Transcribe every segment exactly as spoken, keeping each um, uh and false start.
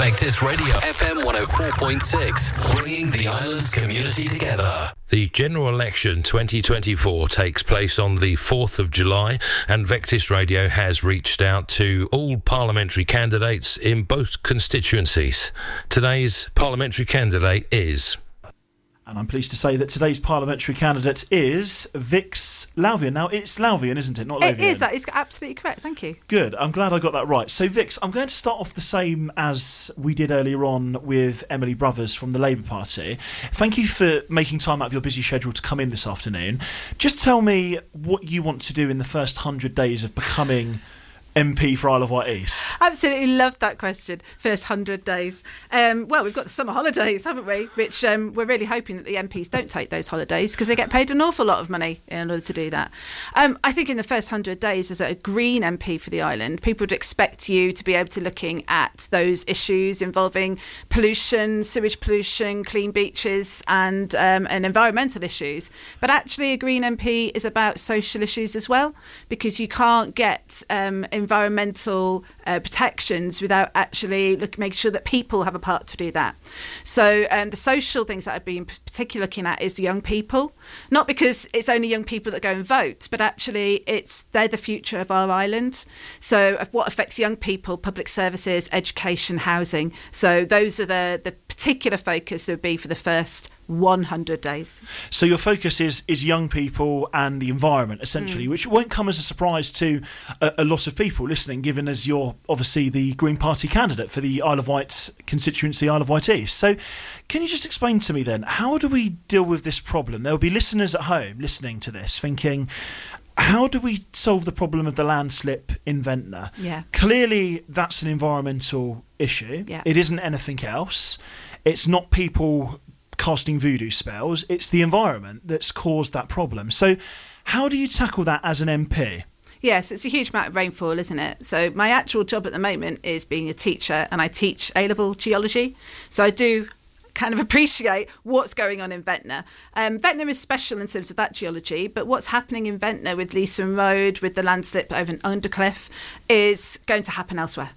Vectis Radio, F M one oh four point six, bringing the island's community together. The general election twenty twenty-four takes place on the fourth of July, and Vectis Radio has reached out to all parliamentary candidates in both constituencies. Today's parliamentary candidate is... And I'm pleased to say that today's parliamentary candidate is Vix Louvian. Now, it's Louvian, isn't it? Not Louvian. It is. That is absolutely correct. Thank you. Good. I'm glad I got that right. So, Vix, I'm going to start off the same as we did earlier on with Emily Brothers from the Labour Party. Thank you for making time out of your busy schedule to come in this afternoon. Just tell me what you want to do in the first one hundred days of becoming M P for Isle of Wight East. Absolutely loved that question. First one hundred days. Um, well, we've got the summer holidays, haven't we? Which um, we're really hoping that the M Ps don't take those holidays because they get paid an awful lot of money in order to do that. Um, I think in the first one hundred days as a Green M P for the island, people would expect you to be able to looking at those issues involving pollution, sewage pollution, clean beaches and, um, and environmental issues. But actually a Green M P is about social issues as well, because you can't get um, environmental uh, protections without actually look, making sure that people have a part to do that. So um, the social things that I've been particularly looking at is young people, not because it's only young people that go and vote, but actually it's they're the future of our island. So of what affects young people, public services, education, housing. So those are the, the particular focus that would be for the first one hundred days. So your focus is is young people and the environment, essentially, mm. which won't come as a surprise to a, a lot of people listening, given as you're obviously the Green Party candidate for the Isle of Wight constituency, Isle of Wight East. So can you just explain to me then, how do we deal with this problem? There will be listeners at home listening to this thinking, how do we solve the problem of the landslip in Ventnor? Yeah. Clearly, that's an environmental issue. Yeah. It isn't anything else. It's not people casting voodoo spells. It's the environment that's caused that problem. So how do you tackle that as an M P? Yes, it's a huge amount of rainfall, isn't it? So my actual job at the moment is being a teacher, and I teach A-level geology. So I do kind of appreciate what's going on in Ventnor. Um, Ventnor is special in terms of that geology, but what's happening in Ventnor with Leeson Road, with the landslip over in Undercliff, is going to happen elsewhere.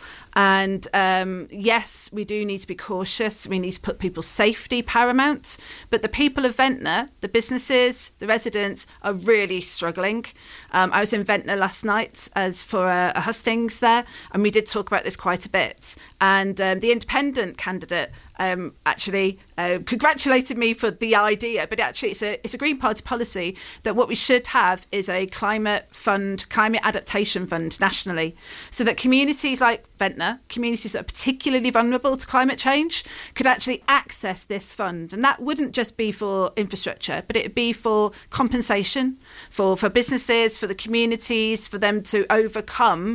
And um, yes, we do need to be cautious. We need to put people's safety paramount. But the people of Ventnor, the businesses, the residents are really struggling. Um, I was in Ventnor last night as for a, a hustings there, and we did talk about this quite a bit. And um, the independent candidate Um, actually uh, congratulated me for the idea, but actually it's a it's a Green Party policy that what we should have is a climate fund, climate adaptation fund nationally, so that communities like Ventnor, communities that are particularly vulnerable to climate change, could actually access this fund. And that wouldn't just be for infrastructure, but it would be for compensation for, for businesses, for the communities, for them to overcome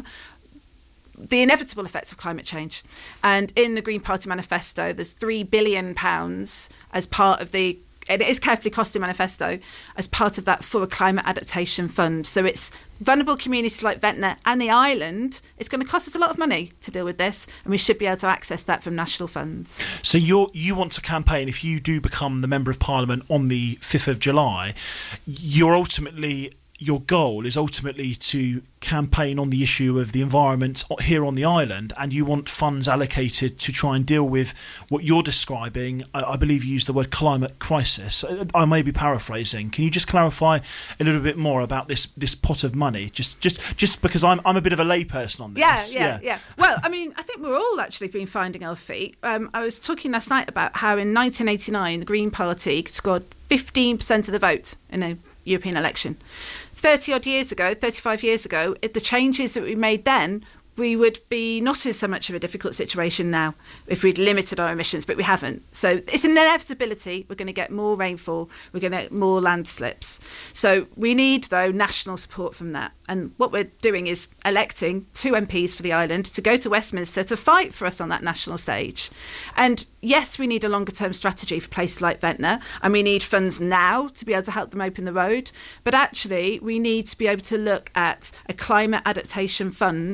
the inevitable effects of climate change. And in the Green Party manifesto, there's three billion pounds as part of the, and it is carefully costed manifesto, as part of that for a climate adaptation fund. So it's vulnerable communities like Ventnor and the island. It's going to cost us a lot of money to deal with this, and we should be able to access that from national funds. So you you want to campaign, if you do become the Member of Parliament on the fifth of July, you're ultimately... your goal is ultimately to campaign on the issue of the environment here on the island, and you want funds allocated to try and deal with what you're describing. I, I believe you used the word climate crisis. I may be paraphrasing. Can you just clarify a little bit more about this this pot of money? Just just just because I'm I'm a bit of a layperson on this. Yeah, yeah, yeah, yeah. Well, I mean, I think we're all actually been finding our feet. Um, I was talking last night about how in nineteen eighty-nine the Green Party scored fifteen percent of the vote in a European election. thirty odd years ago, thirty-five years ago, if the changes that we made then, we would be not in so much of a difficult situation now if we'd limited our emissions, but we haven't. So it's an inevitability. We're going to get more rainfall. We're going to get more landslips. So we need, though, national support from that. And what we're doing is electing two M Ps for the island to go to Westminster to fight for us on that national stage. And yes, we need a longer term strategy for places like Ventnor, and we need funds now to be able to help them open the road. But actually, we need to be able to look at a climate adaptation fund. So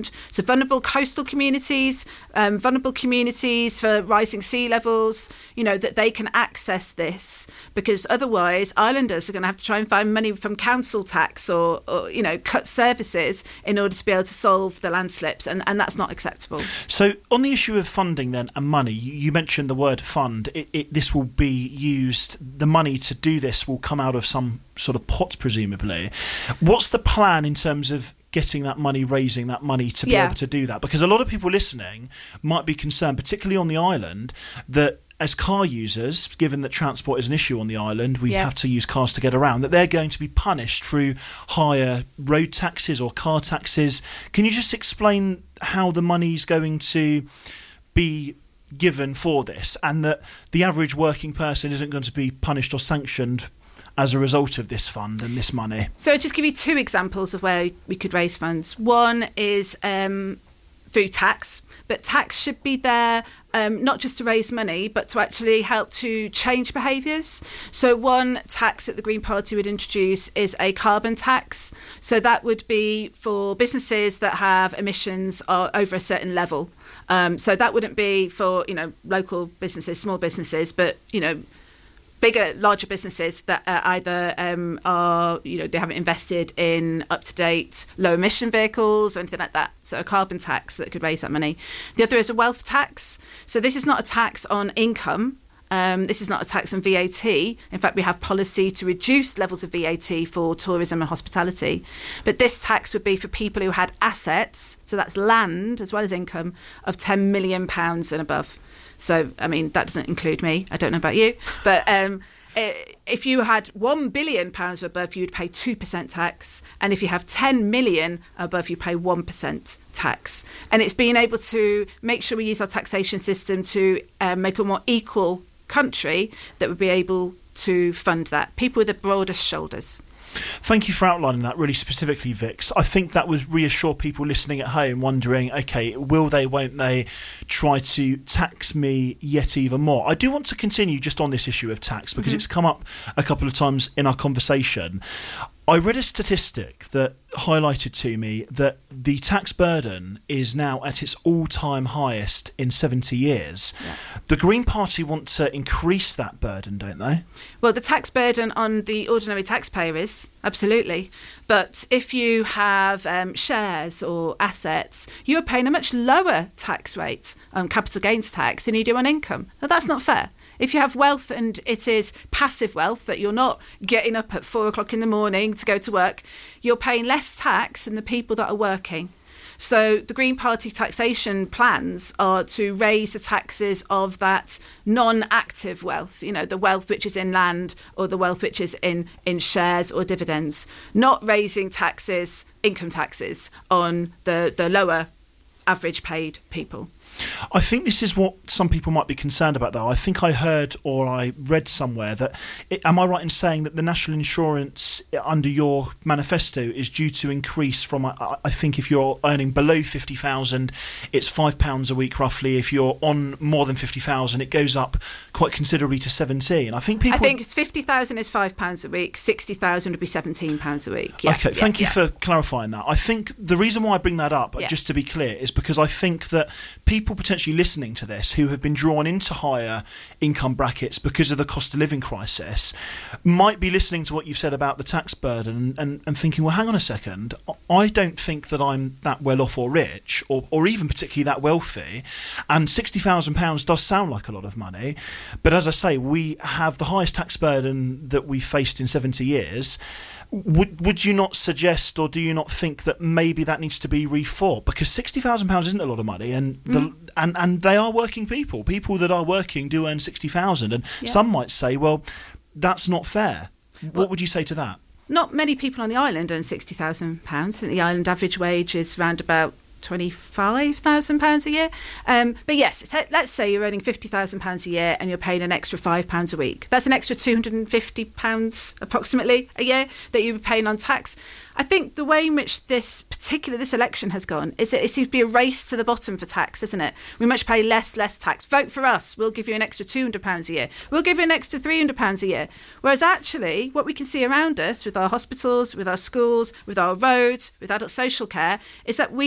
vulnerable coastal communities, um, vulnerable communities for rising sea levels, you know, that they can access this, because otherwise islanders are going to have to try and find money from council tax or, or you know, cut services in order to be able to solve the landslips, and, and that's not acceptable. So on the issue of funding then and money, you, you mentioned the word fund. It, it, this will be used, the money to do this will come out of some sort of pot, presumably. What's the plan in terms of getting that money, raising that money to be yeah. able to do that? Because a lot of people listening might be concerned, particularly on the island, that as car users, given that transport is an issue on the island, we yeah. have to use cars to get around, that they're going to be punished through higher road taxes or car taxes. Can you just explain how the money's going to be given for this, and that the average working person isn't going to be punished or sanctioned as a result of this fund and this money? So I'll just give you two examples of where we could raise funds. One is um, through tax, but tax should be there um, not just to raise money, but to actually help to change behaviours. So one tax that the Green Party would introduce is a carbon tax. So that would be for businesses that have emissions uh, over a certain level. Um, so that wouldn't be for, you know, local businesses, small businesses, but, you know, bigger, larger businesses that uh, either um, are, you know, they haven't invested in up-to-date low-emission vehicles or anything like that. So a carbon tax that could raise that money. The other is a wealth tax. So this is not a tax on income. Um, this is not a tax on V A T. In fact, we have policy to reduce levels of V A T for tourism and hospitality. But this tax would be for people who had assets, so that's land as well as income, of ten million pounds and above. So, I mean, that doesn't include me. I don't know about you. But um, if you had one billion pounds or above, you'd pay two percent tax. And if you have ten million above, you pay one percent tax. And it's being able to make sure we use our taxation system to uh, make a more equal country that would be able to fund that. People with the broadest shoulders. Thank you for outlining that really specifically, Vix. I think that would reassure people listening at home wondering, okay, will they, won't they try to tax me yet even more? I do want to continue just on this issue of tax because mm-hmm. it's come up a couple of times in our conversation. I read a statistic that highlighted to me that the tax burden is now at its all-time highest in seventy years. Yeah. The Green Party want to increase that burden, don't they? Well, the tax burden on the ordinary taxpayer is, absolutely. But if you have um, shares or assets, you are paying a much lower tax rate on capital gains tax than you do on income. Now, that's not fair. If you have wealth and it is passive wealth, that you're not getting up at four o'clock in the morning to go to work, you're paying less tax than the people that are working. So the Green Party taxation plans are to raise the taxes of that non-active wealth, you know, the wealth which is in land or the wealth which is in, in shares or dividends, not raising taxes, income taxes on the, the lower average paid people. I think this is what some people might be concerned about, though. I think I heard or I read somewhere that, it, am I right in saying that the national insurance under your manifesto is due to increase from, I, I think if you're earning below fifty thousand, it's five pounds a week roughly. If you're on more than fifty thousand, it goes up quite considerably to seventeen. I think people... I think fifty thousand is five pounds a week, sixty thousand would be seventeen pounds a week. Yeah, okay, yeah, thank you yeah. for clarifying that. I think the reason why I bring that up, yeah. just to be clear, is because I think that people People potentially listening to this who have been drawn into higher income brackets because of the cost of living crisis might be listening to what you've said about the tax burden and, and, and thinking, well, hang on a second, I don't think that I'm that well off or rich or, or even particularly that wealthy, and sixty thousand pounds does sound like a lot of money, but as I say, we have the highest tax burden that we've faced in seventy years. Would would you not suggest, or do you not think that maybe that needs to be rethought? Because sixty thousand pounds isn't a lot of money, and the, mm. and and they are working people. People that are working do earn sixty thousand, and yeah. some might say, well, that's not fair. What well, would you say to that? Not many people on the island earn sixty thousand pounds. I think the island average wage is around about twenty-five thousand pounds a year. Um, but yes, let's say you're earning fifty thousand pounds a year and you're paying an extra five pounds a week. That's an extra two hundred fifty pounds approximately a year that you're paying on tax. I think the way in which this particular this election has gone is that it seems to be a race to the bottom for tax, isn't it? We must pay less, less tax. Vote for us. We'll give you an extra two hundred pounds a year. We'll give you an extra three hundred pounds a year. Whereas actually, what we can see around us with our hospitals, with our schools, with our roads, with adult social care, is that we are not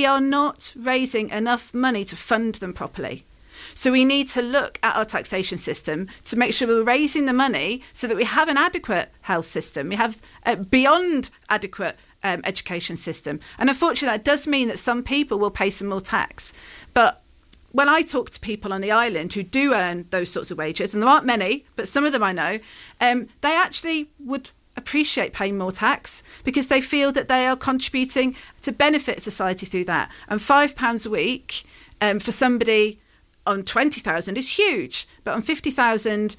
not raising enough money to fund them properly. So we need to look at our taxation system to make sure we're raising the money so that we have an adequate health system. We have a beyond adequate um, education system. And unfortunately, that does mean that some people will pay some more tax. But when I talk to people on the island who do earn those sorts of wages, and there aren't many, but some of them I know, um, they actually would appreciate paying more tax because they feel that they are contributing to benefit society through that. And five pounds a week um, for somebody on twenty thousand is huge, but on fifty thousand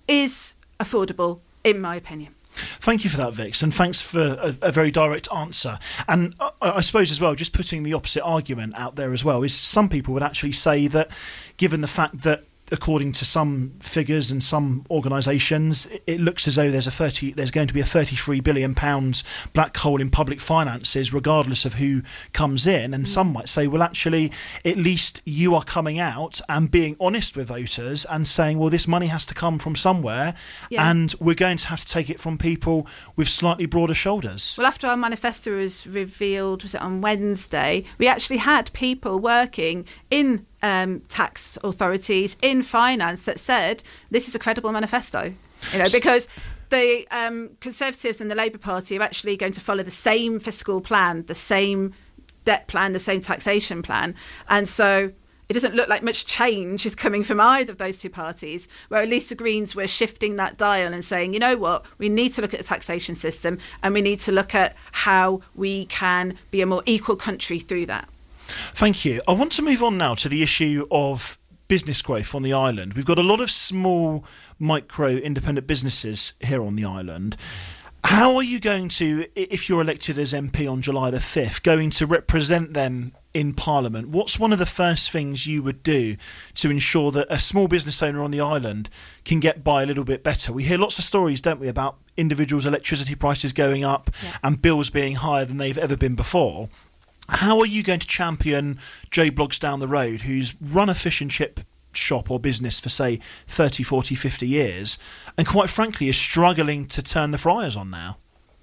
is affordable, in my opinion. Thank you for that, Vix, and thanks for a, a very direct answer. And I, I suppose as well, just putting the opposite argument out there as well, is some people would actually say that given the fact that according to some figures and some organisations, it looks as though there's a thirty, there's going to be a thirty-three billion pounds black hole in public finances, regardless of who comes in. And mm. some might say, well, actually, at least you are coming out and being honest with voters and saying, well, this money has to come from somewhere, yeah. and we're going to have to take it from people with slightly broader shoulders. Well, after our manifesto was revealed, was it on Wednesday, we actually had people working in Um, tax authorities in finance that said this is a credible manifesto, you know, because the um, Conservatives and the Labour Party are actually going to follow the same fiscal plan, the same debt plan, the same taxation plan, and so it doesn't look like much change is coming from either of those two parties, where at least the Greens were shifting that dial and saying, you know what, we need to look at the taxation system and we need to look at how we can be a more equal country through that. Thank you. I want to move on now to the issue of business growth on the island. We've got a lot of small, micro, independent businesses here on the island. How are you going to, if you're elected as M P on July the fifth, going to represent them in Parliament? What's one of the first things you would do to ensure that a small business owner on the island can get by a little bit better? We hear lots of stories, don't we, about individuals' electricity prices going up yeah. and bills being higher than they've ever been before. How are you going to champion Joe Bloggs down the road, who's run a fish and chip shop or business for, say, thirty, forty, fifty years, and quite frankly is struggling to turn the fryers on now?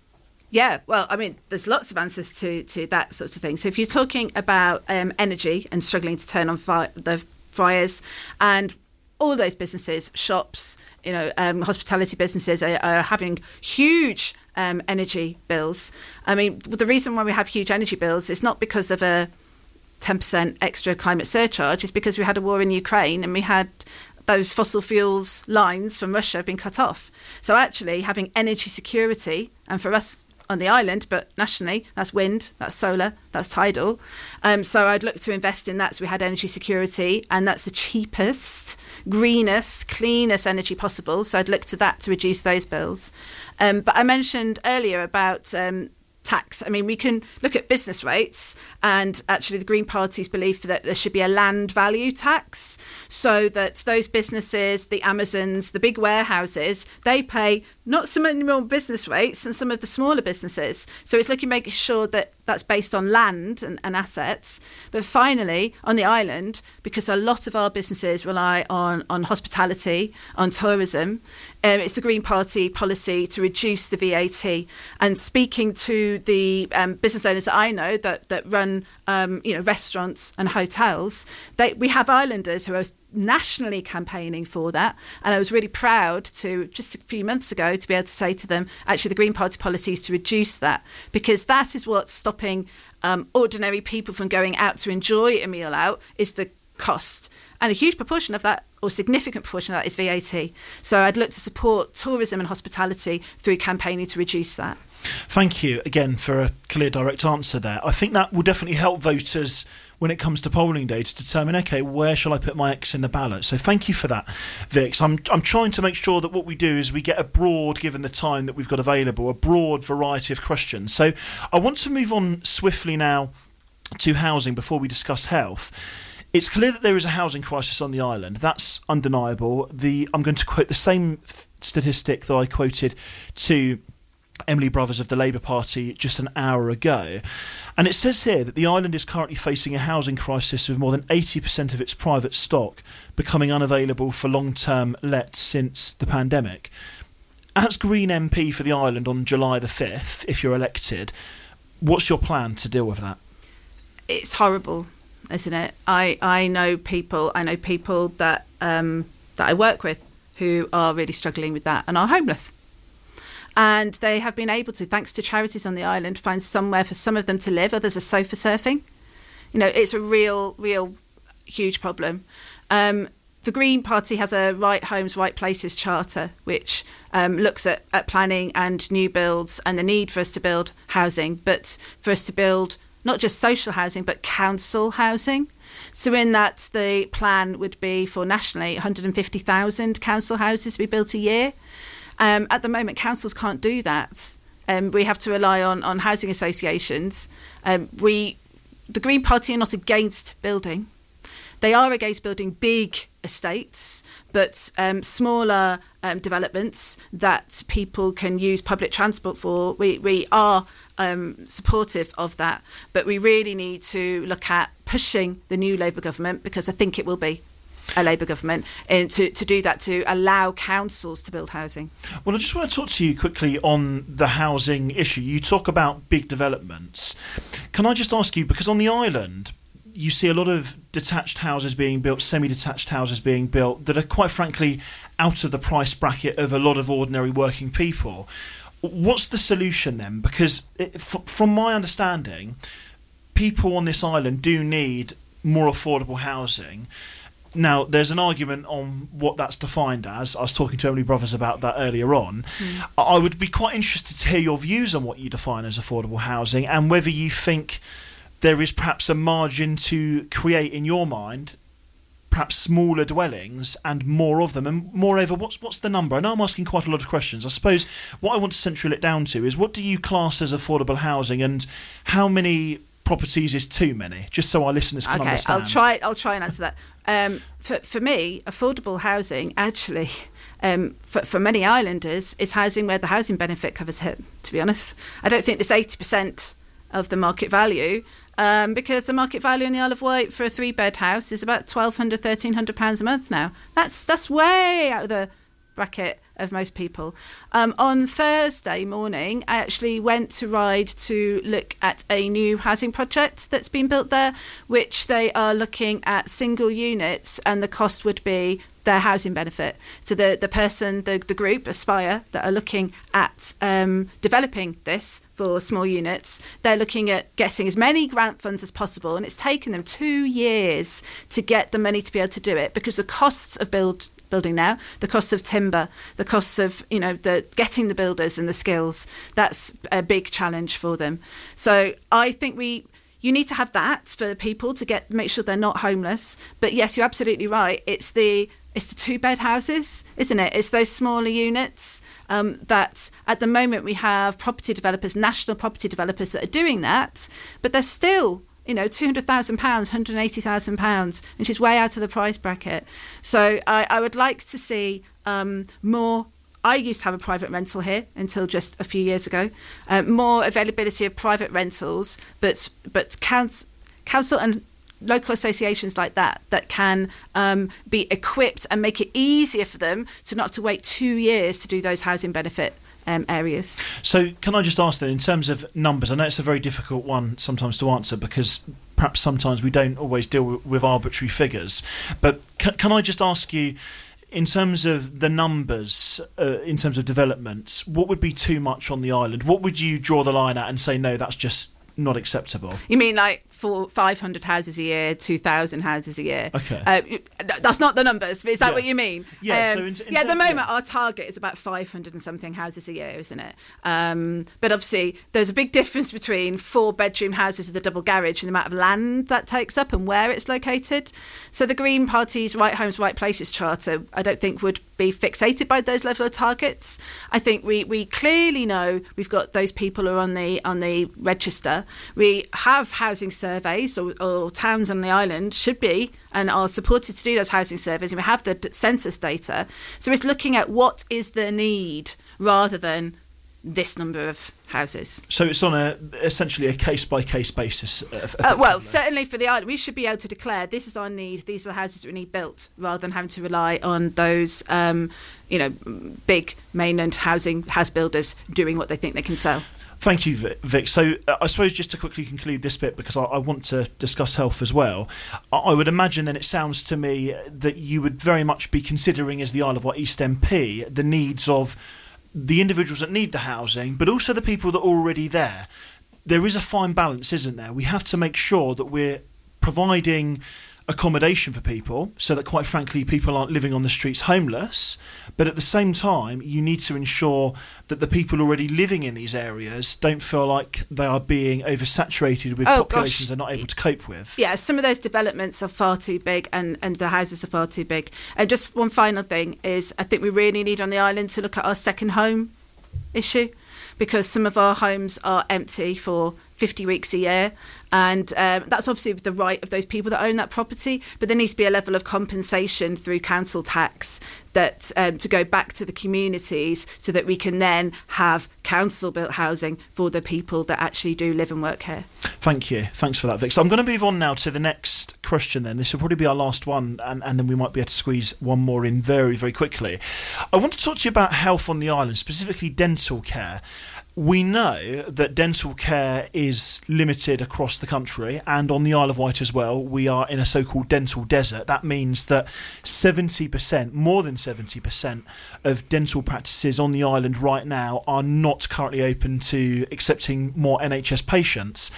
Yeah, well, I mean, there's lots of answers to, to that sort of thing. So if you're talking about um, energy and struggling to turn on fi- the fryers, and all those businesses, shops, you know, um, hospitality businesses are, are having huge um, energy bills. I mean, the reason why we have huge energy bills is not because of a ten percent extra climate surcharge, it's because we had a war in Ukraine and we had those fossil fuels lines from Russia being cut off. So actually having energy security, and for us on the island, but nationally, that's wind, that's solar, that's tidal. Um, so I'd look to invest in that so we had energy security, and that's the cheapest, greenest, cleanest energy possible. So I'd look to that to reduce those bills. Um, but I mentioned earlier about um, tax. I mean, we can look at business rates, and actually the Green Party's belief that there should be a land value tax, so that those businesses, the Amazons, the big warehouses, they pay not so many more business rates than some of the smaller businesses. So it's looking making sure that that's based on land and, and assets. But finally, on the island, because a lot of our businesses rely on, on hospitality, on tourism, um, it's the Green Party policy to reduce the V A T. And speaking to the um, business owners that I know that, that run um, you know, restaurants and hotels, they, we have islanders who are nationally campaigning for that, and I was really proud to just a few months ago to be able to say to them, actually the Green Party policy is to reduce that, because that is what's stopping um, ordinary people from going out to enjoy a meal out, is the cost, and a huge proportion of that, or significant proportion of that, is V A T. So I'd look to support tourism and hospitality through campaigning to reduce that. Thank you again for a clear, direct answer there. I think that will definitely help voters when it comes to polling day to determine, OK, where shall I put my X in the ballot? So thank you for that, Vix. I'm I'm trying to make sure that what we do is we get a broad, given the time that we've got available, a broad variety of questions. So I want to move on swiftly now to housing before we discuss health. It's clear that there is a housing crisis on the island. That's undeniable. The I'm going to quote the same statistic that I quoted to Emily Brothers of the Labour Party just an hour ago. And it says here that the island is currently facing a housing crisis with more than eighty percent of its private stock becoming unavailable for long-term let since the pandemic. As Green M P for the island on July the fifth, if you're elected, what's your plan to deal with that? it's horrible, isn't it? I, I know people, I know people that um, that I work with who are really struggling with that and are homeless. And they have been able to, thanks to charities on the island, find somewhere for some of them to live. Others are sofa surfing. You know, it's a real, real huge problem. Um, the Green Party has a Right Homes, Right Places charter, which um, looks at, at planning and new builds and the need for us to build housing, but for us to build not just social housing, but council housing. So in that, the plan would be for nationally one hundred fifty thousand council houses to be built a year. Um, at the moment, councils can't do that. Um, we have to rely on, on housing associations. Um, we, the Green Party are not against building. They are against building big estates, but um, smaller um, developments that people can use public transport for, we, we are um, supportive of that. But we really need to look at pushing the new Labour government, because I think it will be a Labour government, and to, to do that, to allow councils to build housing. Well, I just want to talk to you quickly on the housing issue. You talk about big developments. Can I just ask you, because on the island, you see a lot of detached houses being built, semi-detached houses being built, that are quite frankly out of the price bracket of a lot of ordinary working people. What's the solution then? Because it, f- from my understanding, people on this island do need more affordable housing. Now, there's an argument on what that's defined as. I was talking to Emily Brothers about that earlier on. Mm. I would be quite interested to hear your views on what you define as affordable housing, and whether you think there is perhaps a margin to create, in your mind, perhaps smaller dwellings and more of them. And moreover, what's what's the number? I know I'm asking quite a lot of questions. I suppose what I want to central it down to is, what do you class as affordable housing, and how many properties is too many? Just so our listeners can okay, understand. I'll try. I'll try and answer that. Um, for for me, affordable housing actually, um, for for many islanders, is housing where the housing benefit covers it. To be honest, I don't think there's eighty percent of the market value. Um, because the market value in the Isle of Wight for a three-bed house is about twelve hundred, thirteen hundred pounds a month now. That's that's way out of the bracket of most people. Um, on Thursday morning, I actually went to Ryde to look at a new housing project that's been built there, which they are looking at single units, and the cost would be their housing benefit. So the, the person, the, the group, Aspire, that are looking at um, developing this for small units, they're looking at getting as many grant funds as possible, and it's taken them two years to get the money to be able to do it, because the costs of build building now, the costs of timber, the costs of, you know, the getting the builders and the skills, that's a big challenge for them. So I think we you need to have that for people to get make sure they're not homeless. But yes, you're absolutely right. It's the It's the two-bed houses, isn't it? It's those smaller units um, that at the moment we have property developers, national property developers that are doing that, but they're still, you know, two hundred thousand pounds, one hundred eighty thousand pounds, which is way out of the price bracket. So I, I would like to see um, more. I used to have a private rental here until just a few years ago. Uh, more availability of private rentals, but but council, council and local associations like that that can um, be equipped and make it easier for them to not have to wait two years to do those housing benefit um, areas. So can I just ask then, in terms of numbers, I know it's a very difficult one sometimes to answer, because perhaps sometimes we don't always deal with, with arbitrary figures, but can, can I just ask you, in terms of the numbers, uh, in terms of developments, what would be too much on the island? What would you draw the line at and say, no, that's just not acceptable? You mean like for five hundred houses a year, two thousand houses a year? Okay. Uh, that's not the numbers, but is that yeah. what you mean? Yeah. Um, so in, in yeah, at the terms, moment yeah. our target is about five hundred and something houses a year, isn't it? Um, but obviously there's a big difference between four bedroom houses with a double garage and the amount of land that takes up and where it's located. So the Green Party's Right Homes, Right Places charter, I don't think would be fixated by those level of targets. I think we, we clearly know we've got those people who are on the on the register. We have housing surveys, or, or towns on the island should be and are supported to do those housing surveys, and we have the d- census data. So it's looking at what is the need rather than this number of houses. So it's on a essentially a case by case basis. Uh, well, certainly for the island, we should be able to declare this is our need. These are the houses we need built, rather than having to rely on those, um, you know, big mainland housing house builders doing what they think they can sell. Thank you, Vic. So uh, I suppose just to quickly conclude this bit, because I, I want to discuss health as well, I, I would imagine then it sounds to me that you would very much be considering, as the Isle of Wight East M P, the needs of the individuals that need the housing, but also the people that are already there. There is a fine balance, isn't there? We have to make sure that we're providing accommodation for people so that, quite frankly, people aren't living on the streets homeless, but at the same time you need to ensure that the people already living in these areas don't feel like they are being oversaturated with oh, populations gosh. they're not able to cope with. Yeah, some of those developments are far too big, and, and the houses are far too big. And just one final thing is, I think we really need on the island to look at our second home issue, because some of our homes are empty for fifty weeks a year, and um, that's obviously the right of those people that own that property, but there needs to be a level of compensation through council tax that um, to go back to the communities so that we can then have council built housing for the people that actually do live and work here. Thank you. Thanks for that, Vic. So I'm going to move on now to the next question then. This will probably be our last one, and, and then we might be able to squeeze one more in very, very quickly. I want to talk to you about health on the island, specifically dental care. We know that dental care is limited across the country, and on the Isle of Wight as well. We are in a so-called dental desert. That means that seventy percent, more than seventy percent of dental practices on the island right now are not currently open to accepting more N H S patients.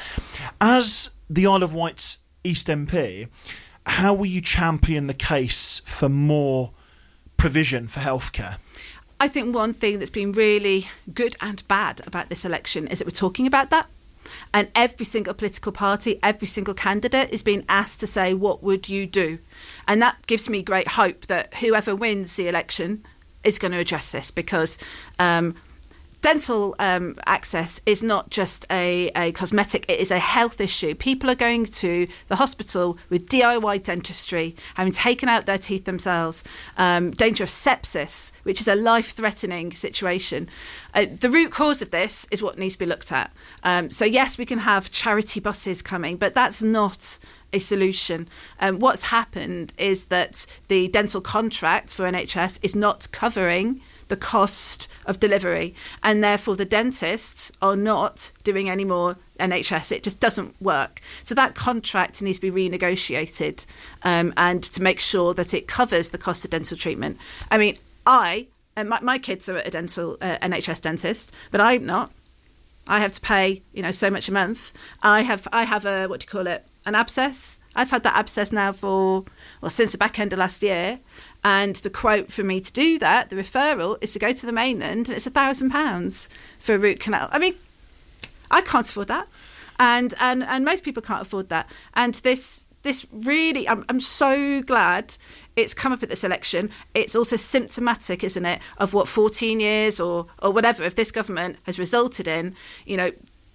As the Isle of Wight's East M P, how will you champion the case for more provision for healthcare? I think one thing that's been really good and bad about this election is that we're talking about that. And every single political party, every single candidate is being asked to say, what would you do? And that gives me great hope that whoever wins the election is going to address this, because um, dental um, access is not just a, a cosmetic, it is a health issue. People are going to the hospital with D I Y dentistry, having taken out their teeth themselves, um, danger of sepsis, which is a life-threatening situation. Uh, the root cause of this is what needs to be looked at. Um, so yes, we can have charity buses coming, but that's not a solution. Um, what's happened is that the dental contract for N H S is not covering the cost of delivery, and therefore the dentists are not doing any more N H S. It just doesn't work. So that contract needs to be renegotiated, um, and to make sure that it covers the cost of dental treatment. I mean, I and my, my kids are at a dental uh, N H S dentist, but I'm not. I have to pay, you know, so much a month. I have I have a, what do you call it, an abscess. I've had that abscess now for, well, since the back end of last year. And the quote for me to do that, the referral, is to go to the mainland, and it's a thousand pounds for a root canal. I mean, I can't afford that, and and and most people can't afford that. And this this really, I'm I'm so glad it's come up at this election. It's also symptomatic, isn't it, of what fourteen years or or whatever of this government has resulted in. You know,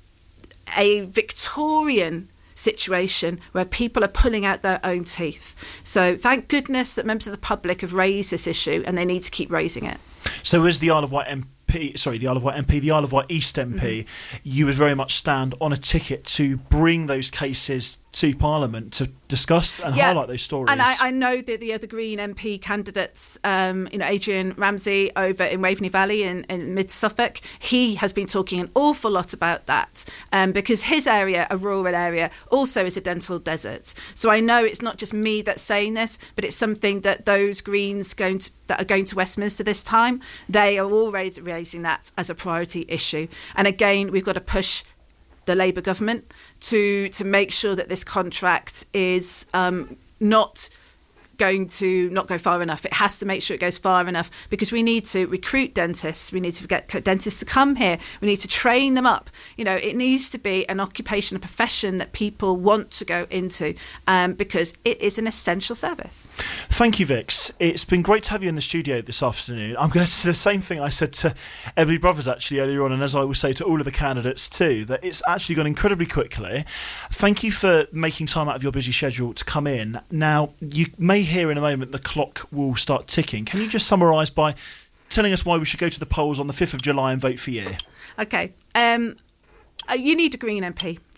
a Victorian situation where people are pulling out their own teeth. So thank goodness that members of the public have raised this issue, and they need to keep raising it. So as the Isle of Wight M P, sorry, the Isle of Wight M P, the Isle of Wight East M P, mm-hmm. you would very much stand on a ticket to bring those cases to Parliament to discuss and yeah. highlight those stories. And I, I know that the other Green M P candidates, um, you know, Adrian Ramsey over in Waveney Valley in, in mid Suffolk, he has been talking an awful lot about that, um, because his area, a rural area, also is a dental desert. So I know it's not just me that's saying this, but it's something that those Greens going to, that are going to Westminster this time, they are already raising that as a priority issue. And again, we've got to push the Labour government to to make sure that this contract is um, not going to not go far enough. It has to make sure it goes far enough, because we need to recruit dentists. We need to get dentists to come here. We need to train them up. You know, it needs to be an occupation, a profession that people want to go into, um, because it is an essential service. Thank you, Vix. It's been great to have you in the studio this afternoon. I'm going to say the same thing I said to Emily Brothers actually earlier on, and as I will say to all of the candidates too, that it's actually gone incredibly quickly. Thank you for making time out of your busy schedule to come in. Now, you may hear in a moment the clock will start ticking. Can you just summarise by telling us why we should go to the polls on the fifth of July and vote for you? Okay. Um, you need a Green M P.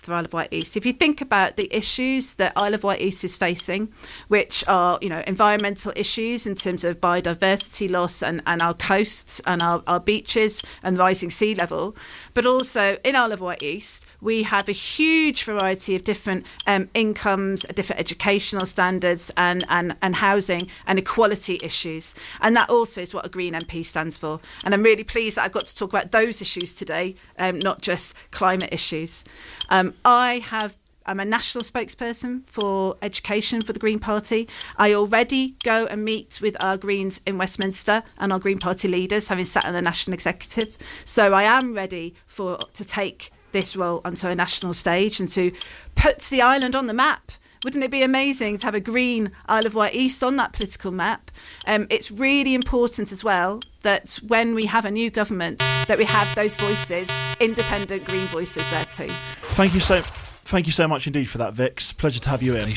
for Isle of Wight East. If you think about the issues that Isle of Wight East is facing, which are, you know, environmental issues in terms of biodiversity loss and, and our coasts and our, our beaches and rising sea level, but also in Isle of Wight East, we have a huge variety of different um, incomes, different educational standards and, and, and housing and equality issues. And that also is what a Green M P stands for. And I'm really pleased that I've got to talk about those issues today, um, not just climate issues. Um, I have I'm a national spokesperson for education for the Green Party. I already go and meet with our Greens in Westminster and our Green Party leaders, having sat on the national executive. So I am ready for to take this role onto a national stage and to put the island on the map. Wouldn't it be amazing to have a green Isle of Wight East on that political map? Um, it's really important as well that when we have a new government, that we have those voices, independent green voices there too. Thank you so, thank you so much indeed for that, Vix. Pleasure to have you in.